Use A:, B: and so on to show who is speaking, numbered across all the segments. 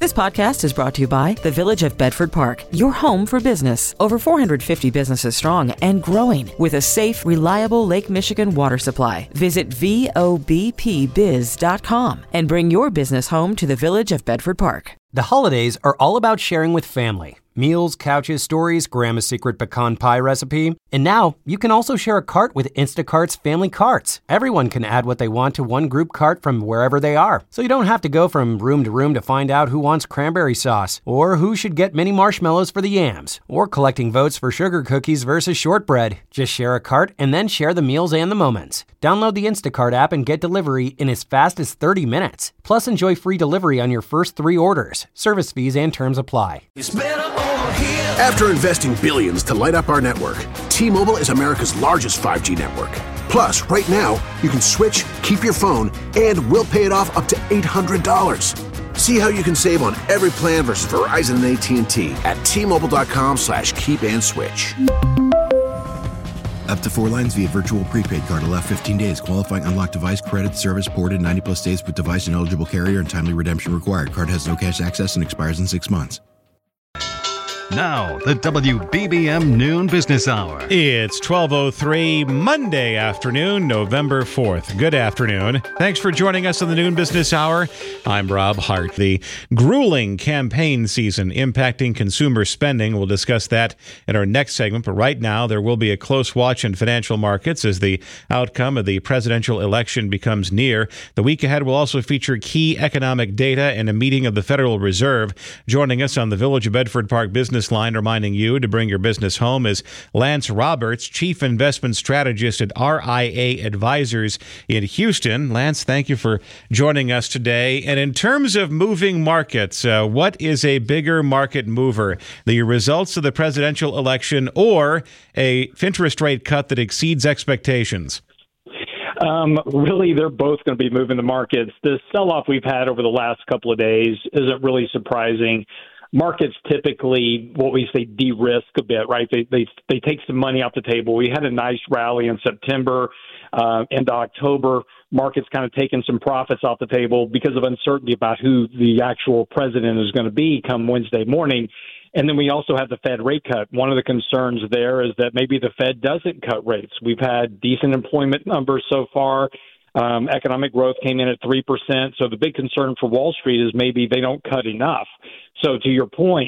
A: This podcast is brought to you by the Village of Bedford Park, your home for business. Over 450 businesses strong and growing with a safe, reliable Lake Michigan water supply. Visit VOBPBiz.com and bring your business home to the Village of Bedford Park.
B: The holidays are all about sharing with family. Meals, couches, stories, Grandma's secret pecan pie recipe. And now, you can also share a cart with Instacart's Family Carts. Everyone can add what they want to one group cart from wherever they are. So you don't have to go from room to find out who wants cranberry sauce, or who should get mini marshmallows for the yams, or collecting votes for sugar cookies versus shortbread. Just share a cart and then share the meals and the moments. Download the Instacart app and get delivery in as fast as 30 minutes. Plus, enjoy free delivery on your first 3 orders. Service fees and terms apply.
C: After investing billions to light up our network, T-Mobile is America's largest 5G network. Plus, right now, you can switch, keep your phone, and we'll pay it off up to $800. See how you can save on every plan versus Verizon and AT&T at T-Mobile.com/keep-and-switch.
D: Up to 4 lines via virtual prepaid card. Allow 15 days. Qualifying unlocked device credit service ported 90+ states with device and eligible carrier and timely redemption required. Card has no cash access and expires in 6 months.
E: Now, the WBBM Noon Business Hour.
F: It's 12:03 Monday afternoon, November 4th. Good afternoon. Thanks for joining us on the Noon Business Hour. I'm Rob Hart. The grueling campaign season impacting consumer spending. We'll discuss that in our next segment. But right now, there will be a close watch in financial markets as the outcome of the presidential election becomes near. The week ahead will also feature key economic data and a meeting of the Federal Reserve. Joining us on the Village of Bedford Park Business Line, reminding you to bring your business home, is Lance Roberts, Chief Investment Strategist at RIA Advisors in Houston. Lance, thank you for joining us today. And in terms of moving markets, what is a bigger market mover? The results of the presidential election or a interest rate cut that exceeds expectations?
G: Really, they're both going to be moving the markets. The sell-off we've had over the last couple of days isn't really surprising. Markets typically, what we say, de-risk a bit, right? They take some money off the table. We had a nice rally in September into October. Markets kind of taking some profits off the table because of uncertainty about who the actual president is going to be come Wednesday morning. And then we also have the Fed rate cut. One of the concerns there is that maybe the Fed doesn't cut rates. We've had decent employment numbers so far. Economic growth came in at 3%. So the big concern for Wall Street is maybe they don't cut enough. So to your point,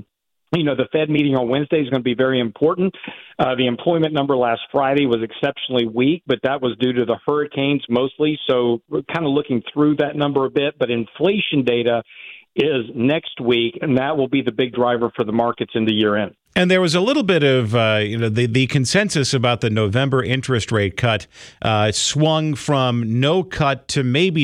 G: the Fed meeting on Wednesday is going to be very important. The employment number last Friday was exceptionally weak, but that was due to the hurricanes mostly. So we're kind of looking through that number a bit. But inflation data is next week, and that will be the big driver for the markets in the year end.
F: And there was a little bit of, the consensus about the November interest rate cut swung from no cut to maybe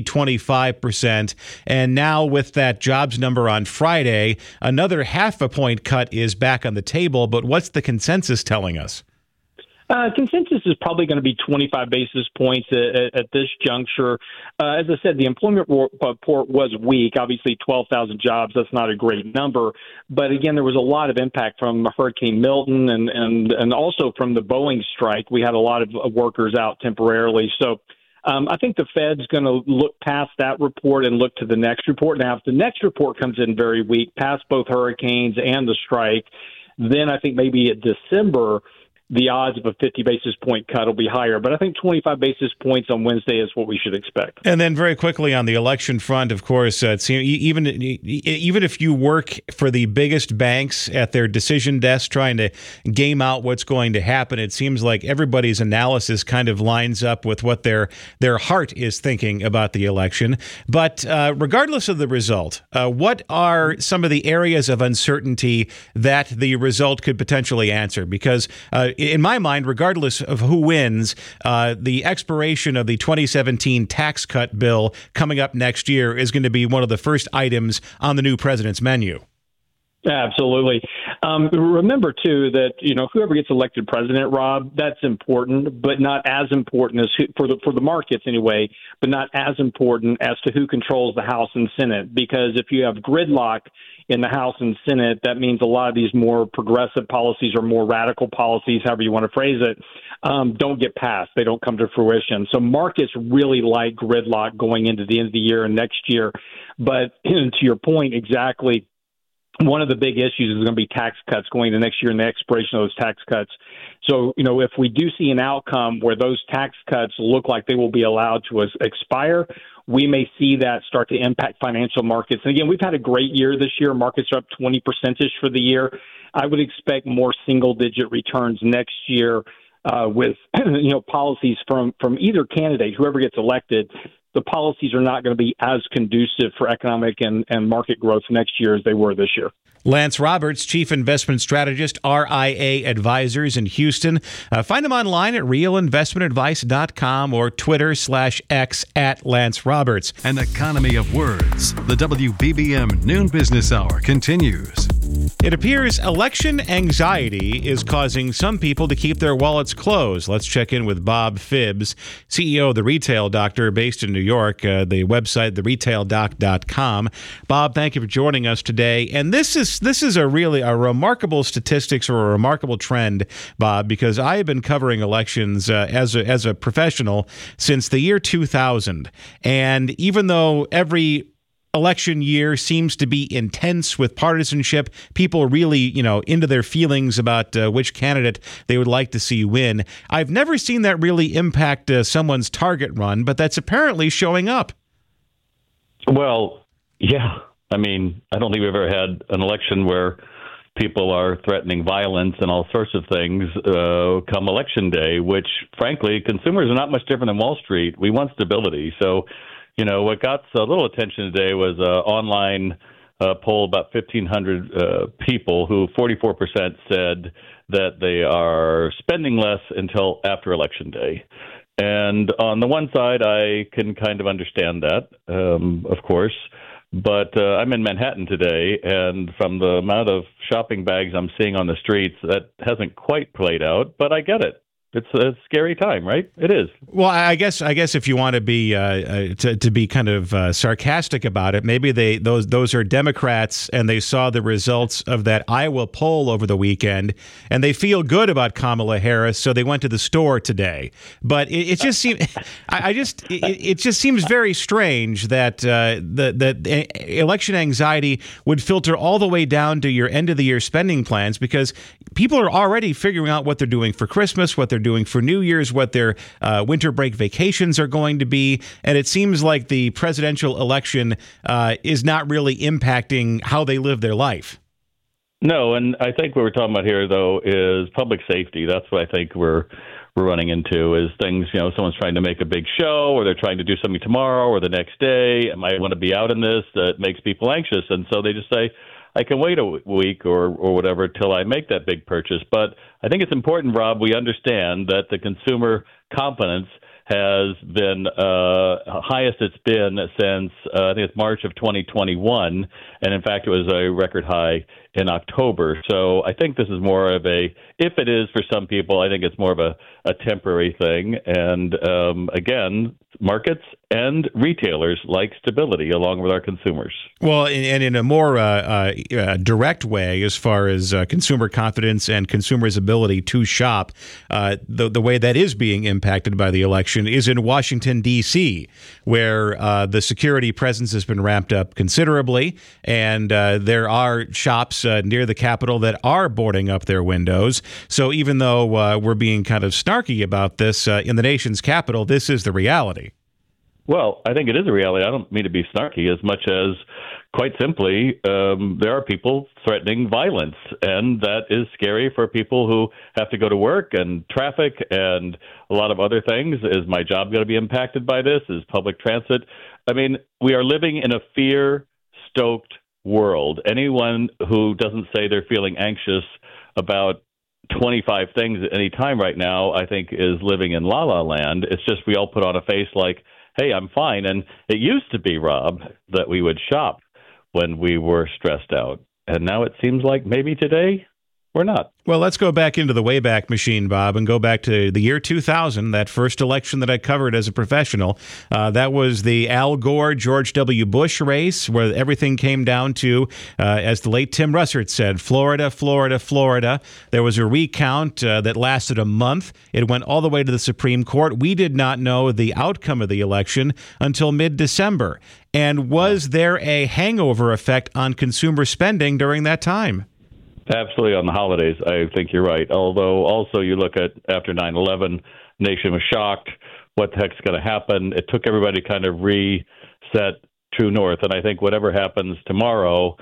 F: 25%. And now with that jobs number on Friday, another 0.5 point cut is back on the table. But what's the consensus telling us?
G: Consensus is probably going to be 25 basis points at this juncture. As I said, the employment report was weak. Obviously, 12,000 jobs, that's not a great number. But again, there was a lot of impact from Hurricane Milton and also from the Boeing strike. We had a lot of workers out temporarily. So I think the Fed's going to look past that report and look to the next report. Now, if the next report comes in very weak, past both hurricanes and the strike, then I think maybe in December, the odds of a 50 basis point cut will be higher. But I think 25 basis points on Wednesday is what we should expect.
F: And then very quickly on the election front, of course, even if you work for the biggest banks at their decision desk trying to game out what's going to happen, it seems like everybody's analysis kind of lines up with what their heart is thinking about the election. But regardless of the result, what are some of the areas of uncertainty that the result could potentially answer? Because in my mind, regardless of who wins, the expiration of the 2017 tax cut bill coming up next year is going to be one of the first items on the new president's menu.
G: Absolutely. Remember, too, that, whoever gets elected president, Rob, that's important, but not as important as for the markets anyway, but not as important as to who controls the House and Senate. Because if you have gridlock in the House and Senate, that means a lot of these more progressive policies or more radical policies, however you want to phrase it, don't get passed. They don't come to fruition. So markets really like gridlock going into the end of the year and next year. But to your point, exactly, one of the big issues is going to be tax cuts going into next year and the expiration of those tax cuts. So, if we do see an outcome where those tax cuts look like they will be allowed to expire, we may see that start to impact financial markets. And again, we've had a great year this year. Markets are up 20%-ish for the year. I would expect more single-digit returns next year with, policies from either candidate, whoever gets elected. The policies are not going to be as conducive for economic and market growth next year as they were this year.
F: Lance Roberts, Chief Investment Strategist, RIA Advisors in Houston. Find him online at realinvestmentadvice.com or Twitter/X at Lance Roberts.
E: An economy of words. The WBBM Noon Business Hour continues.
F: It appears election anxiety is causing some people to keep their wallets closed. Let's check in with Bob Phibbs, CEO of The Retail Doctor, based in New York, the website, theretaildoc.com. Bob, thank you for joining us today. And this is a remarkable statistics or a remarkable trend, Bob, because I have been covering elections as a professional since the year 2000. And even though every election year seems to be intense with partisanship, people really, into their feelings about which candidate they would like to see win. I've never seen that really impact someone's target run, but that's apparently showing up.
H: Well, yeah. I mean, I don't think we've ever had an election where people are threatening violence and all sorts of things come election day, which, frankly, consumers are not much different than Wall Street. We want stability. So, what got a little attention today was an online poll, about 1,500 people, who 44% said that they are spending less until after Election Day. And on the one side, I can kind of understand that, of course. But I'm in Manhattan today, and from the amount of shopping bags I'm seeing on the streets, that hasn't quite played out, but I get it. It's a scary time, right? It is.
F: Well, I guess if you want to be to be kind of sarcastic about it, maybe those are Democrats and they saw the results of that Iowa poll over the weekend and they feel good about Kamala Harris, so they went to the store today. But it just seems it just seems very strange that the election anxiety would filter all the way down to your end of the year spending plans, because people are already figuring out what they're doing for Christmas, what they're doing for New Year's, what their winter break vacations are going to be. And it seems like the presidential election is not really impacting how they live their life.
H: No, and I think what we're talking about here, though, is public safety. That's what I think we're running into, is things, someone's trying to make a big show, or they're trying to do something tomorrow or the next day. I might want to be out in this. That makes people anxious. And so they just say, I can wait a week or whatever till I make that big purchase. But I think it's important, Rob, we understand that the consumer confidence has been highest it's been since I think it's March of 2021, and in fact it was a record high in October. So I think this is more of if it is for some people, I think it's more of a temporary thing. And again, markets and retailers like stability along with our consumers.
F: Well, and in a more direct way, as far as consumer confidence and consumers' ability to shop, the way that is being impacted by the election is in Washington, D.C., where the security presence has been ramped up considerably, and there are shops near the Capitol that are boarding up their windows. So even though we're being kind of snarky about this in the nation's capital, this is the reality.
H: Well, I think it is a reality. I don't mean to be snarky as much as, quite simply, there are people threatening violence, and that is scary for people who have to go to work, and traffic and a lot of other things. Is my job going to be impacted by this? Is public transit? I mean, we are living in a fear-stoked world. Anyone who doesn't say they're feeling anxious about 25 things at any time right now, I think, is living in la-la land. It's just we all put on a face like, hey, I'm fine. And it used to be, Rob, that we would shop when we were stressed out. and now it seems like maybe today we're not.
F: Well, let's go back into the Wayback Machine, Bob, and go back to the year 2000, that first election that I covered as a professional. That was the Al Gore, George W. Bush race, where everything came down to, as the late Tim Russert said, Florida, Florida, Florida. There was a recount that lasted a month. It went all the way to the Supreme Court. We did not know the outcome of the election until mid-December. And was there a hangover effect on consumer spending during that time?
H: Absolutely. On the holidays, I think you're right. Although also you look at after 9/11, nation was shocked. What the heck's going to happen? It took everybody to kind of reset true north. And I think whatever happens tomorrow,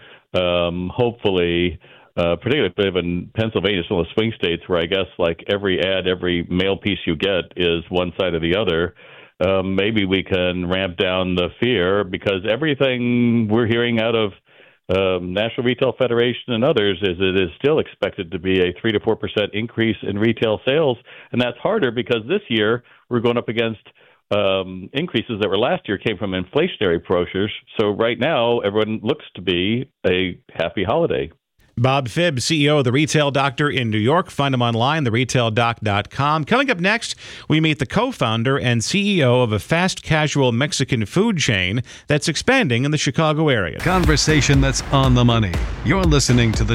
H: hopefully, particularly in Pennsylvania, some of the swing states where I guess like every ad, every mail piece you get is one side or the other. Maybe we can ramp down the fear, because everything we're hearing out of National Retail Federation and others is it is still expected to be a 3 to 4% increase in retail sales, and that's harder because this year we're going up against increases that were last year came from inflationary pressures. So right now everyone looks to be a happy holiday.
F: Bob Phibbs, CEO of The Retail Doctor in New York. Find him online, theretaiLdoc.com. Coming up next, we meet the co-founder and CEO of a fast casual Mexican food chain that's expanding in the Chicago area.
E: Conversation that's on the money. You're listening to the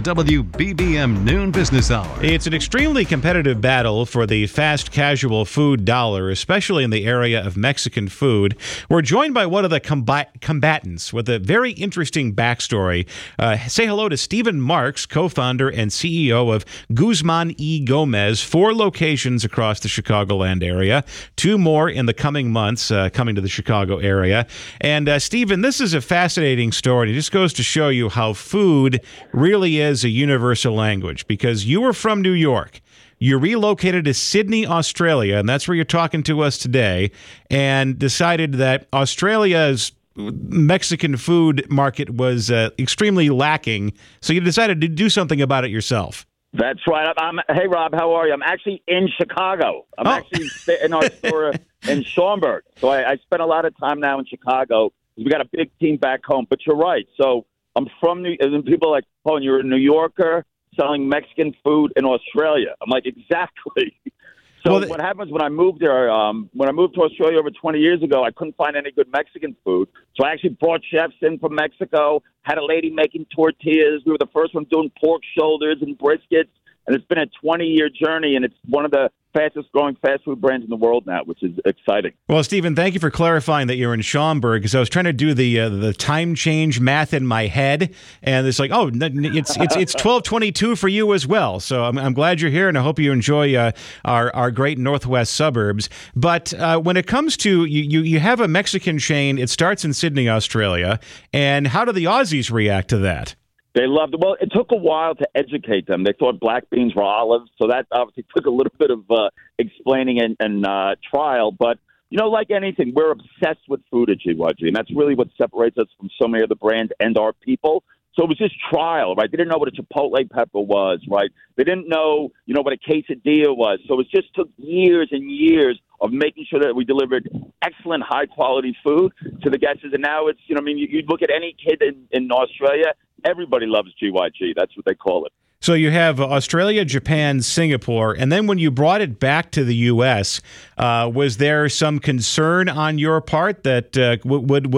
E: WBBM Noon Business Hour.
F: It's an extremely competitive battle for the fast casual food dollar, especially in the area of Mexican food. We're joined by one of the combatants with a very interesting backstory. Say hello to Stephen Marks, co-founder and CEO of Guzman y Gomez, 4 locations across the Chicagoland area, 2 more in the coming months coming to the Chicago area. And Stephen, this is a fascinating story. It just goes to show you how food really is a universal language, because you were from New York. You relocated to Sydney, Australia, and that's where you're talking to us today, and decided that Australia's Mexican food market was extremely lacking, so you decided to do something about it yourself.
I: That's right. Hey, Rob, how are you? I'm actually in Chicago. I'm actually in our store in Schaumburg. So I spent a lot of time now in Chicago. We got a big team back home. But you're right. So I'm from and people are like, oh, and you're a New Yorker selling Mexican food in Australia. I'm like, exactly. So what happens when I moved there, when I moved to Australia over 20 years ago, I couldn't find any good Mexican food. So I actually brought chefs in from Mexico, had a lady making tortillas. We were the first one doing pork shoulders and briskets. And it's been a 20-year journey, and it's one of the fastest-growing fast food brands in the world now, which is exciting.
F: Well, Stephen, thank you for clarifying that you're in Schaumburg, because I was trying to do the time change math in my head, and it's like, oh, it's 12:22 for you as well. So I'm glad you're here, and I hope you enjoy our great northwest suburbs. But when it comes to you have a Mexican chain. It starts in Sydney, Australia, and how do the Aussies react to that?
I: They loved it. Well, it took a while to educate them. They thought black beans were olives, so that obviously took a little bit of explaining and trial. But, you know, like anything, we're obsessed with food at GYG, and that's really what separates us from so many other brands and our people. So it was just trial, right? They didn't know what a Chipotle pepper was, right? They didn't know, what a quesadilla was. So it just took years and years of making sure that we delivered excellent, high-quality food to the guests. And now it's, you look at any kid in Australia, everybody loves GYG. That's what they call it.
F: So you have Australia, Japan, Singapore, and then when you brought it back to the U.S., was there some concern on your part that would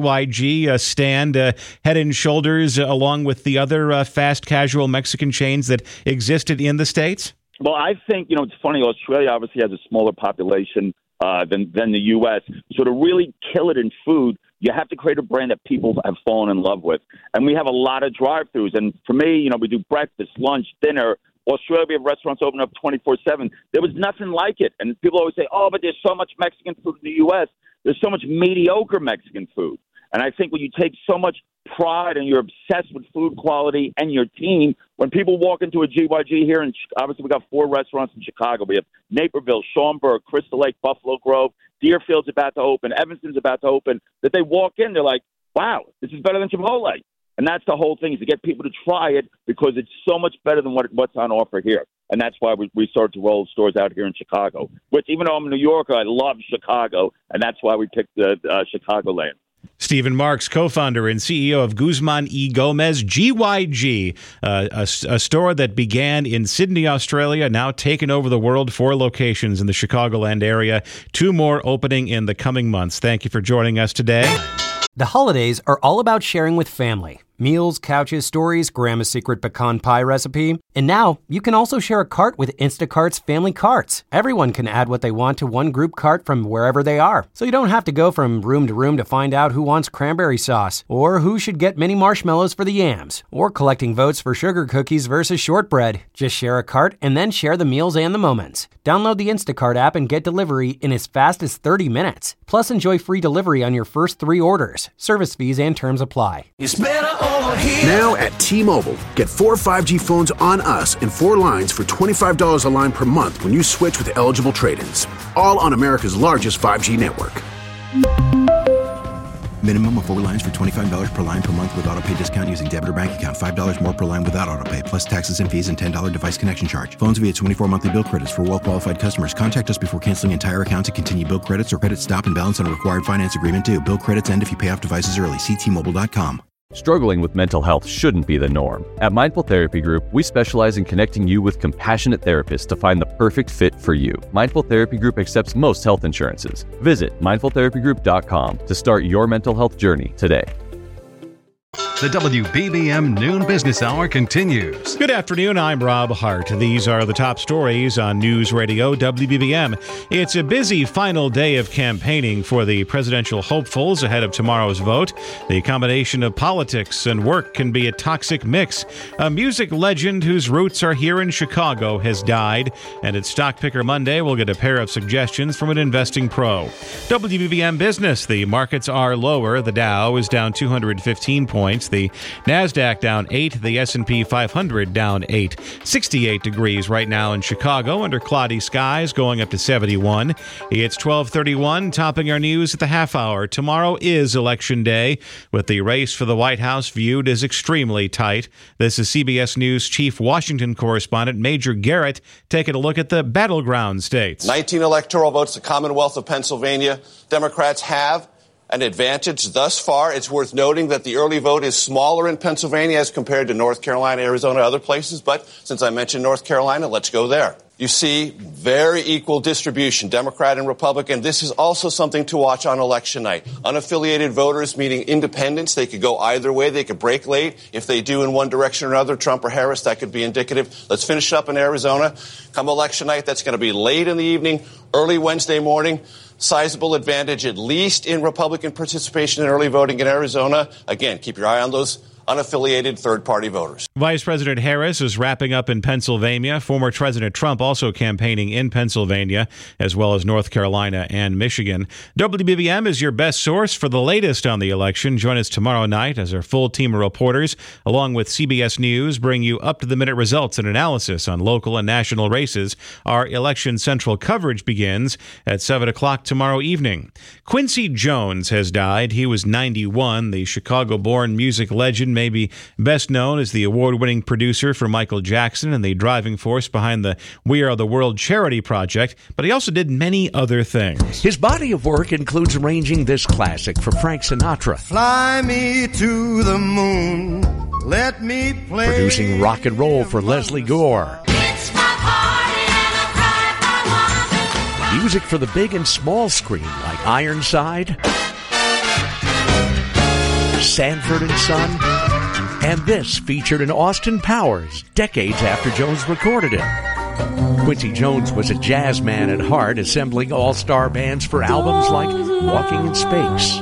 F: GYG stand head and shoulders along with the other fast casual Mexican chains that existed in the States?
I: Well, I think, it's funny. Australia obviously has a smaller population than the U.S., so to really kill it in food, you have to create a brand that people have fallen in love with. And we have a lot of drive-thrus. And for me, we do breakfast, lunch, dinner. Australia, we have restaurants open up 24/7. There was nothing like it. And people always say, oh, but there's so much Mexican food in the U.S. There's so much mediocre Mexican food. And I think when you take so much pride and you're obsessed with food quality and your team, when people walk into a GYG here, and obviously we got 4 restaurants in Chicago. We have Naperville, Schaumburg, Crystal Lake, Buffalo Grove, Deerfield's about to open, Evanston's about to open, that they walk in, they're like, wow, this is better than Chipotle. And that's the whole thing, is to get people to try it because it's so much better than what's on offer here. And that's why we started to roll stores out here in Chicago, which even though I'm a New Yorker, I love Chicago, and that's why we picked the Chicagoland.
F: Stephen Marks, co-founder and CEO of Guzman y Gomez, GYG, a store that began in Sydney, Australia, now taken over the world, 4 locations in the Chicagoland area, 2 more opening in the coming months. Thank you for joining us today.
B: The holidays are all about sharing with family. Meals, couches, stories, Grandma's secret pecan pie recipe. And now you can also share a cart with Instacart's family carts. Everyone can add what they want to one group cart from wherever they are. So you don't have to go from room to room to find out who wants cranberry sauce, or who should get mini marshmallows for the yams, or collecting votes for sugar cookies versus shortbread. Just share a cart and then share the meals and the moments. Download the Instacart app and get delivery in as fast as 30 minutes. Plus enjoy free delivery on your first 3 orders. Service fees and terms apply.
C: It's better over here. Now at T-Mobile, get 4 5G phones on us and 4 lines for $25 a line per month when you switch with eligible trade-ins. All on America's largest 5G network.
D: Minimum of 4 lines for $25 per line per month with autopay discount using debit or bank account. $5 more per line without autopay, plus taxes and fees and $10 device connection charge. Phones via 24 monthly bill credits for well-qualified customers. Contact us before canceling entire account to continue bill credits or credit stop and balance on a required finance agreement due. Bill credits end if you pay off devices early. See T-Mobile.com.
J: Struggling with mental health shouldn't be the norm. At Mindful Therapy Group, we specialize in connecting you with compassionate therapists to find the perfect fit for you. Mindful Therapy Group accepts most health insurances. Visit mindfultherapygroup.com to start your mental health journey today.
E: The WBBM Noon Business Hour continues.
F: Good afternoon, I'm Rob Hart. These are the top stories on News Radio WBBM. It's a busy final day of campaigning for the presidential hopefuls ahead of tomorrow's vote. The combination of politics and work can be a toxic mix. A music legend whose roots are here in Chicago has died, and at Stock Picker Monday, we'll get a pair of suggestions from an investing pro. WBBM Business, the markets are lower. The Dow is down 215 points. The NASDAQ down 8, the S&P 500 down 8. 68 degrees right now in Chicago under cloudy skies, going up to 71. It's 12:31, topping our news at the half hour. Tomorrow is Election Day, with the race for the White House viewed as extremely tight. This is CBS News Chief Washington correspondent Major Garrett taking a look at the battleground states.
K: 19 electoral votes, the Commonwealth of Pennsylvania. Democrats have an advantage thus far. It's worth noting that the early vote is smaller in Pennsylvania as compared to North Carolina, Arizona, other places. But since I mentioned North Carolina, let's go there. You see very equal distribution, Democrat and Republican. This is also something to watch on election night. Unaffiliated voters, meaning independents, they could go either way. They could break late. If they do in one direction or another, Trump or Harris, that could be indicative. Let's finish up in Arizona. Come election night, that's going to be late in the evening, early Wednesday morning. Sizable advantage, at least in Republican participation in early voting in Arizona. Again, keep your eye on those unaffiliated third-party voters.
F: Vice President Harris is wrapping up in Pennsylvania. Former President Trump also campaigning in Pennsylvania, as well as North Carolina and Michigan. WBBM is your best source for the latest on the election. Join us tomorrow night as our full team of reporters, along with CBS News, bring you up-to-the-minute results and analysis on local and national races. Our Election Central coverage begins at 7 o'clock tomorrow evening. Quincy Jones has died. He was 91. The Chicago-born music legend may be best known as the award-winning producer for Michael Jackson and the driving force behind the We Are the World charity project, but he also did many other things.
L: His body of work includes arranging this classic for Frank Sinatra. Fly me to the moon, let me play. Producing rock and roll for Leslie Gore. It's my party and I cry for one. Music for the big and small screen like Ironside, Sanford and Son, and this featured in Austin Powers decades after Jones recorded it. Quincy Jones was a jazz man at heart, assembling all-star bands for albums like Walking in Space.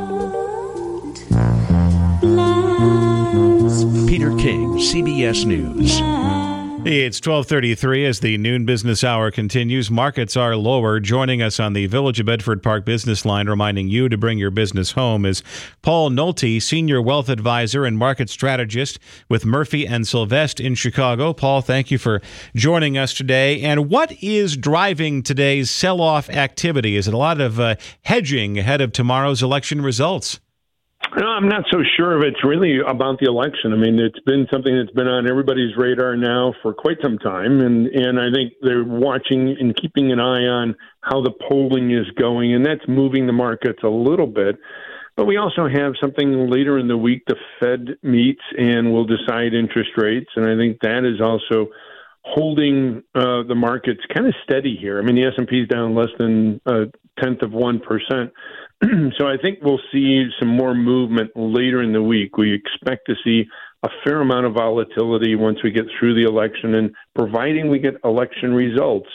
L: Peter King, CBS News.
F: It's 12:33 as the noon business hour continues. Markets are lower. Joining us on the Village of Bedford Park business line, reminding you to bring your business home, is Paul Nolte, Senior Wealth Advisor and Market Strategist with Murphy & Sylvest in Chicago. Paul, thank you for joining us today. And what is driving today's sell-off activity? Is it a lot of hedging ahead of tomorrow's election results?
M: No, I'm not so sure if it's really about the election. I mean, it's been something that's been on everybody's radar now for quite some time, and I think they're watching and keeping an eye on how the polling is going, and that's moving the markets a little bit. But we also have something later in the week. The Fed meets and will decide interest rates, and I think that is also holding the markets kind of steady here. I mean, the S&P is down less than 0.1%. So I think we'll see some more movement later in the week. We expect to see a fair amount of volatility once we get through the election, and providing we get election results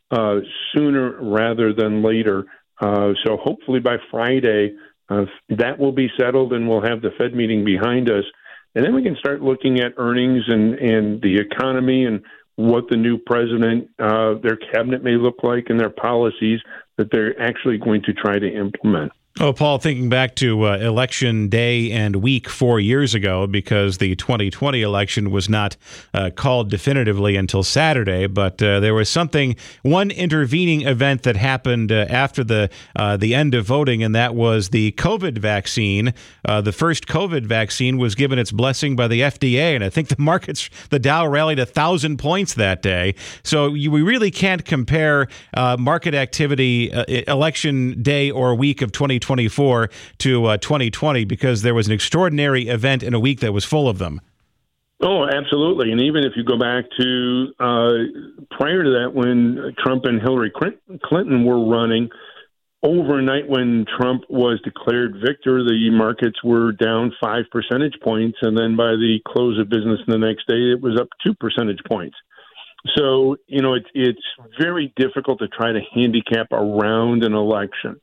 M: sooner rather than later. So hopefully by Friday, that will be settled and we'll have the Fed meeting behind us. And then we can start looking at earnings and the economy and what the new president, their cabinet may look like, and their policies that they're actually going to try to implement.
F: Oh, Paul, thinking back to election day and week 4 years ago, because the 2020 election was not called definitively until Saturday, but there was one intervening event that happened after the end of voting, and that was the COVID vaccine. The first COVID vaccine was given its blessing by the FDA, and I think the Dow rallied 1,000 points that day. So we really can't compare market activity election day or week of 2024 to 2020, because there was an extraordinary event in a week that was full of them.
M: Oh, absolutely. And even if you go back to prior to that, when Trump and Hillary Clinton were running, overnight when Trump was declared victor, the markets were down 5 percentage points. And then by the close of business the next day, it was up 2 percentage points. So, it's very difficult to try to handicap around an election.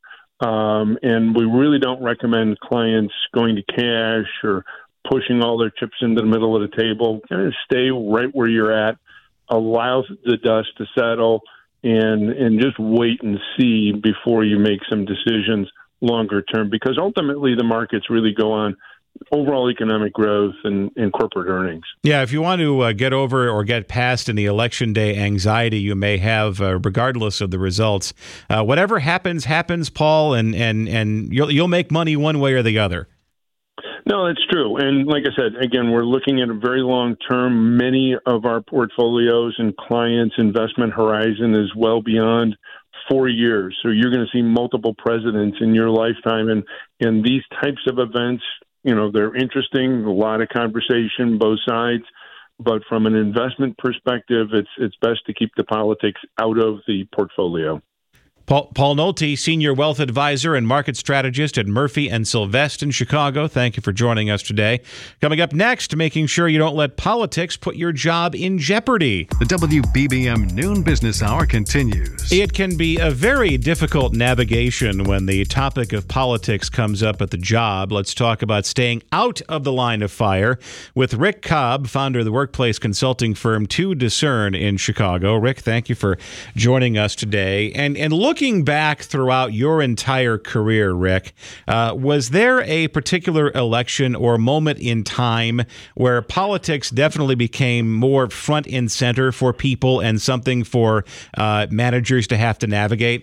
M: And we really don't recommend clients going to cash or pushing all their chips into the middle of the table. Kind of stay right where you're at, allow the dust to settle, and just wait and see before you make some decisions longer term, because ultimately the markets really go on overall economic growth and corporate earnings.
F: Yeah, if you want to get over or get past any election day anxiety you may have, regardless of the results, whatever happens, Paul, and you'll make money one way or the other.
M: No, that's true. And like I said, again, we're looking at a very long term. Many of our portfolios and clients' investment horizon is well beyond 4 years. So you're going to see multiple presidents in your lifetime. And these types of events, they're interesting, a lot of conversation, both sides. But from an investment perspective, it's best to keep the politics out of the portfolio.
F: Paul Nolte, Senior Wealth Advisor and Market Strategist at Murphy & Sylvester in Chicago. Thank you for joining us today. Coming up next, making sure you don't let politics put your job in jeopardy.
E: The WBBM Noon Business Hour continues.
F: It can be a very difficult navigation when the topic of politics comes up at the job. Let's talk about staying out of the line of fire with Rick Cobb, founder of the workplace consulting firm To Discern in Chicago. Rick, thank you for joining us today. And looking back throughout your entire career, Rick, was there a particular election or moment in time where politics definitely became more front and center for people and something for managers to have to navigate?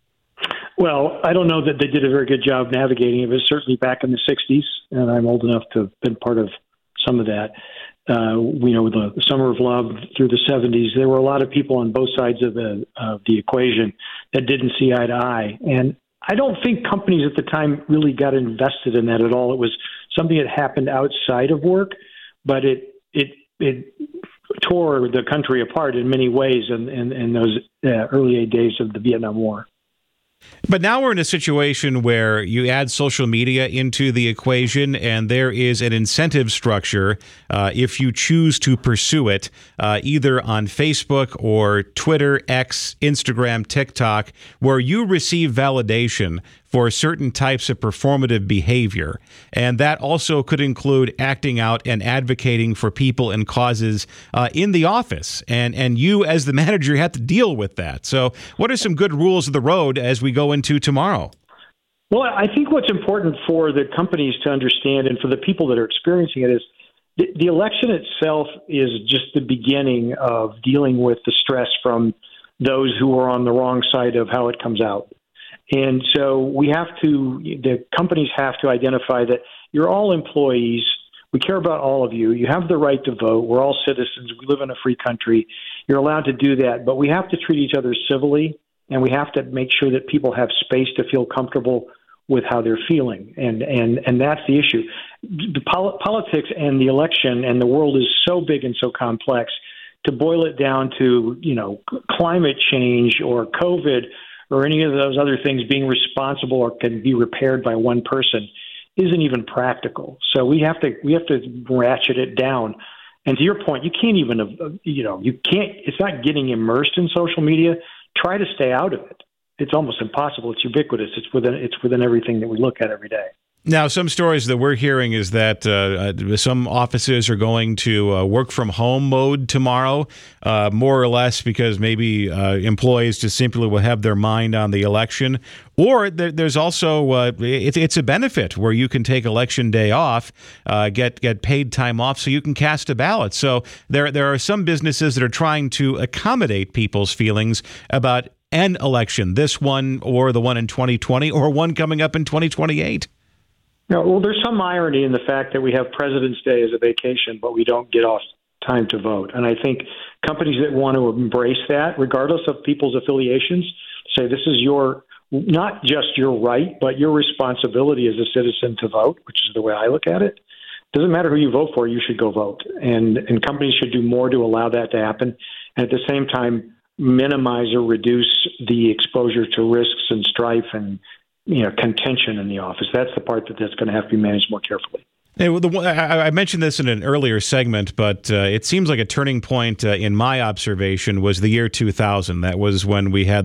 G: Well, I don't know that they did a very good job navigating it. It was certainly back in the 60s, and I'm old enough to have been part of some of that. The Summer of Love through the 70s, there were a lot of people on both sides of the equation that didn't see eye to eye. And I don't think companies at the time really got invested in that at all. It was something that happened outside of work, but it tore the country apart in many ways in those early days of the Vietnam War.
F: But now we're in a situation where you add social media into the equation, and there is an incentive structure if you choose to pursue it, either on Facebook or Twitter, X, Instagram, TikTok, where you receive validation for certain types of performative behavior. And that also could include acting out and advocating for people and causes in the office. And you, as the manager, have to deal with that. So what are some good rules of the road as we go into tomorrow?
G: Well, I think what's important for the companies to understand and for the people that are experiencing it is the election itself is just the beginning of dealing with the stress from those who are on the wrong side of how it comes out. And so the companies have to identify that you're all employees. We care about all of you. You have the right to vote. We're all citizens. We live in a free country. You're allowed to do that. But we have to treat each other civilly, and we have to make sure that people have space to feel comfortable
N: with how they're feeling, and that's the issue. The politics and the election and the world is so big and so complex. To boil it down to, climate change or COVID or any of those other things being responsible or can be repaired by one person isn't even practical. So we have to ratchet it down. And to your point, you can't even, it's not getting immersed in social media. Try to stay out of it. It's almost impossible. It's ubiquitous. It's within everything that we look at every day.
F: Now, some stories that we're hearing is that some offices are going to work from home mode tomorrow, more or less because maybe employees just simply will have their mind on the election. Or there's also it's a benefit where you can take election day off, get paid time off, so you can cast a ballot. So there are some businesses that are trying to accommodate people's feelings about an election, this one or the one in 2020 or one coming up in 2028.
N: Well, there's some irony in the fact that we have President's Day as a vacation, but we don't get off time to vote. And I think companies that want to embrace that, regardless of people's affiliations, say this is not just your right, but your responsibility as a citizen to vote, which is the way I look at it. Doesn't matter who you vote for, you should go vote. And companies should do more to allow that to happen. And at the same time, minimize or reduce the exposure to risks and strife and contention in the office. That's the part that's going to have to be managed more carefully.
F: Hey, I mentioned this in an earlier segment, but it seems like a turning point in my observation was the year 2000. That was when we had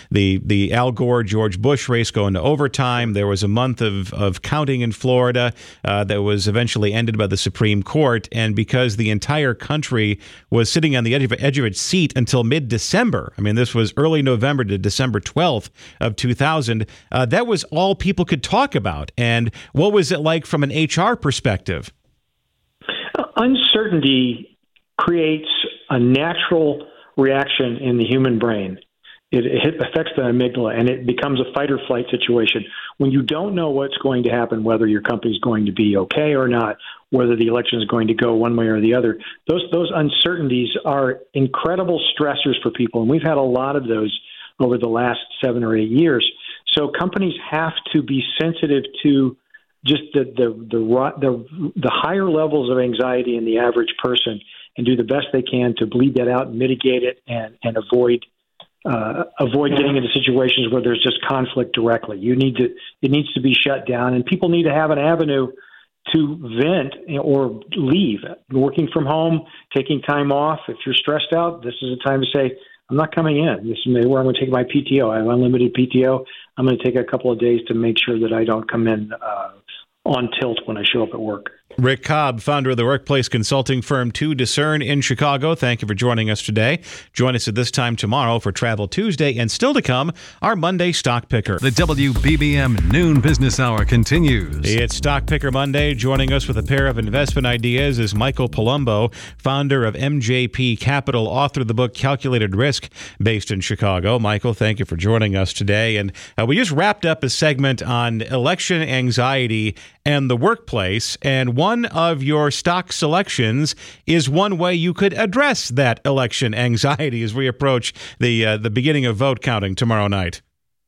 F: the Al Gore George Bush race go into overtime. There was a month of counting in Florida that was eventually ended by the Supreme Court, and because the entire country was sitting on the edge of its seat until mid-December. I mean, this was early November to December 12th of 2000. That was all people could talk about. And what was it like from an HR perspective?
N: Uncertainty creates a natural reaction in the human brain. It affects the amygdala, and it becomes a fight or flight situation. When you don't know what's going to happen, whether your company's going to be okay or not, whether the election is going to go one way or the other, those uncertainties are incredible stressors for people, and we've had a lot of those over the last 7 or 8 years. So companies have to be sensitive to just the higher levels of anxiety in the average person, and do the best they can to bleed that out and mitigate it and avoid getting into situations where there's just conflict directly. It needs to be shut down, and people need to have an avenue to vent or leave. Working from home, taking time off. If you're stressed out, this is a time to say, I'm not coming in. This is where I'm going to take my PTO. I have unlimited PTO. I'm going to take a couple of days to make sure that I don't come in on tilt when I show up at work.
F: Rick Cobb, founder of the workplace consulting firm 2Discern in Chicago. Thank you for joining us today. Join us at this time tomorrow for Travel Tuesday, and still to come, our Monday Stock Picker.
E: The WBBM Noon Business Hour continues.
F: It's Stock Picker Monday. Joining us with a pair of investment ideas is Michael Palumbo, founder of MJP Capital, author of the book Calculated Risk, based in Chicago. Michael, thank you for joining us today. And we just wrapped up a segment on election anxiety and the workplace, and one of your stock selections is one way you could address that election anxiety as we approach the beginning of vote counting tomorrow night.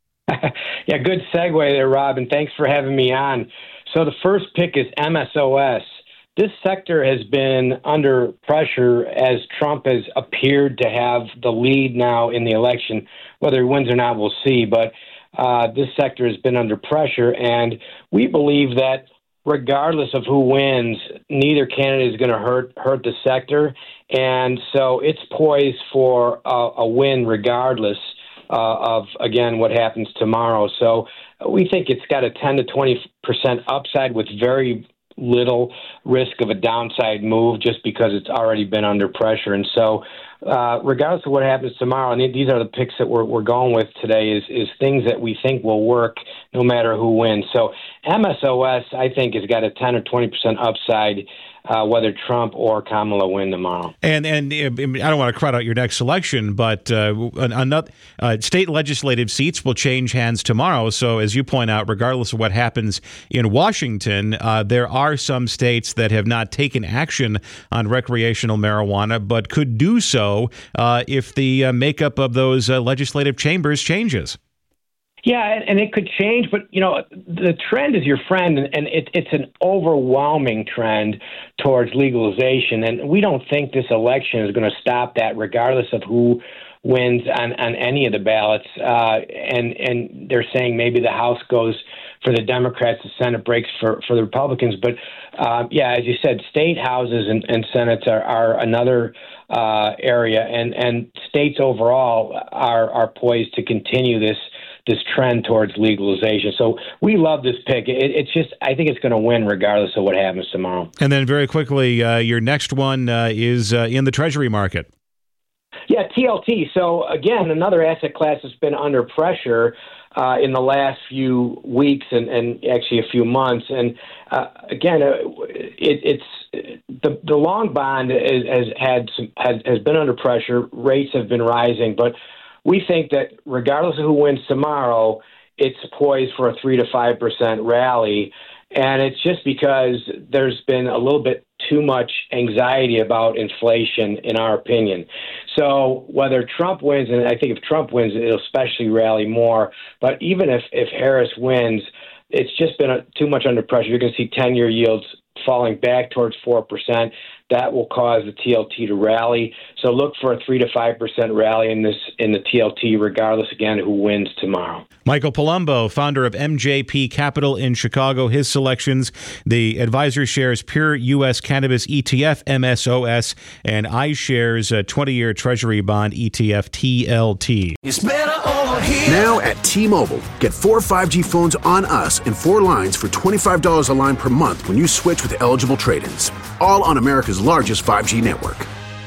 O: Yeah, good segue there, Rob, and thanks for having me on. So the first pick is MSOS. This sector has been under pressure as Trump has appeared to have the lead now in the election. Whether he wins or not, we'll see, but this sector has been under pressure, and we believe that regardless of who wins, neither candidate is going to hurt the sector, and so it's poised for a win regardless of, again, what happens tomorrow. So we think it's got a 10 to 20% upside with very little risk of a downside move just because it's already been under pressure. And so regardless of what happens tomorrow, and these are the picks that we're going with today, is things that we think will work no matter who wins. So MSOS, I think, has got a 10 or 20% upside whether Trump or Kamala win tomorrow. And
F: I don't want to crowd out your next selection, but another state legislative seats will change hands tomorrow. So as you point out, regardless of what happens in Washington, there are some states that have not taken action on recreational marijuana, but could do so if the makeup of those legislative chambers changes.
O: Yeah, and it could change, but, the trend is your friend, and it's an overwhelming trend towards legalization, and we don't think this election is going to stop that regardless of who wins on any of the ballots. And they're saying maybe the House goes for the Democrats, the Senate breaks for the Republicans. But, as you said, state houses and senates are another area, and states overall are poised to continue this trend towards legalization. So we love this pick. It's just, I think it's going to win regardless of what happens tomorrow.
F: And then very quickly, your next one is in the Treasury market.
O: Yeah, TLT. So again, another asset class that's been under pressure in the last few weeks and actually a few months. And again, it's the long bond has been under pressure. Rates have been rising, but we think that regardless of who wins tomorrow, it's poised for a 3 to 5% rally. And it's just because there's been a little bit too much anxiety about inflation, in our opinion. So whether Trump wins, and I think if Trump wins, it'll especially rally more. But even if Harris wins, it's just been too much under pressure. You're going to see 10-year yields falling back towards 4%. That will cause the TLT to rally. So look for a 3 to 5% rally in the TLT, regardless, again, who wins tomorrow. Michael
F: Palumbo, founder of MJP Capital in Chicago. His selections, the Advisor Shares Pure U.S. Cannabis ETF, MSOS, and iShares 20-year Treasury Bond ETF, TLT.
C: It's better over here. Now at T-Mobile, get 4 5G phones on us and 4 lines for $25 a line per month when you switch with eligible trade-ins. All on America's largest 5G network.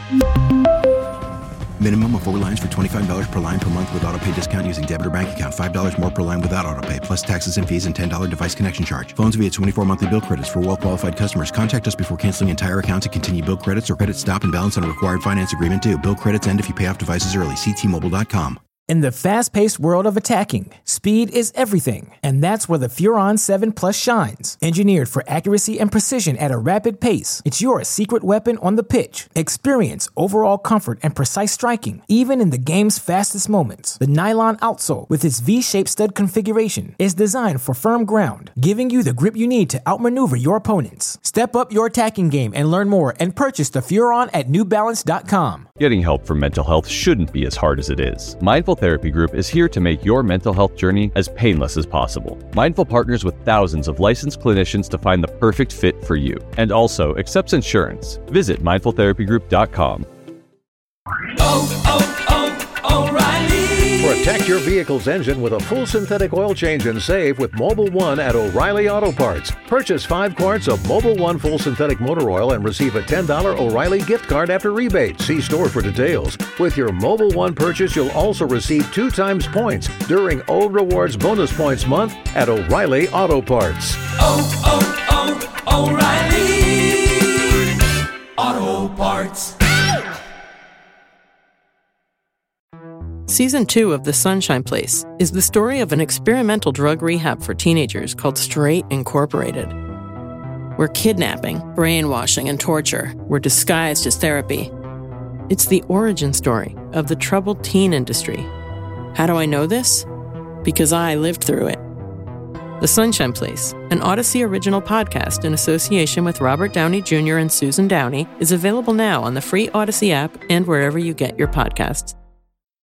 D: Minimum of 4 lines for $25 per line per month with autopay discount using debit or bank account. $5 more per line without autopay, plus taxes and fees and $10 device connection charge. Phones via 24 monthly bill credits for well-qualified customers. Contact us before canceling entire account to continue bill credits or credit stop and balance on a required finance agreement due. Bill credits end if you pay off devices early. See T-Mobile.com.
P: In the fast-paced world of attacking, speed is everything, and that's where the Furon 7 Plus shines. Engineered for accuracy and precision at a rapid pace, it's your secret weapon on the pitch. Experience overall comfort and precise striking, even in the game's fastest moments. The nylon outsole, with its V-shaped stud configuration, is designed for firm ground, giving you the grip you need to outmaneuver your opponents. Step up your attacking game and learn more and purchase the Furon at NewBalance.com.
J: Getting help for mental health shouldn't be as hard as it is. Mindful Therapy Group is here to make your mental health journey as painless as possible. Mindful partners with thousands of licensed clinicians to find the perfect fit for you, and also accepts insurance. Visit mindfultherapygroup.com.
L: O'Reilly. Protect your vehicle's engine with a full synthetic oil change and save with Mobil 1 at O'Reilly Auto Parts. Purchase 5 quarts of Mobil 1 full synthetic motor oil and receive a $10 O'Reilly gift card after rebate. See store for details. With your Mobil 1 purchase, you'll also receive 2 times points during O Rewards Bonus Points Month at O'Reilly Auto Parts.
Q: O'Reilly Auto Parts.
A: Season 2 of The Sunshine Place is the story of an experimental drug rehab for teenagers called Straight Incorporated, where kidnapping, brainwashing, and torture were disguised as therapy. It's the origin story of the troubled teen industry. How do I know this? Because I lived through it. The Sunshine Place, an Odyssey original podcast in association with Robert Downey Jr. and Susan Downey, is available now on the free Odyssey app and wherever you get your podcasts.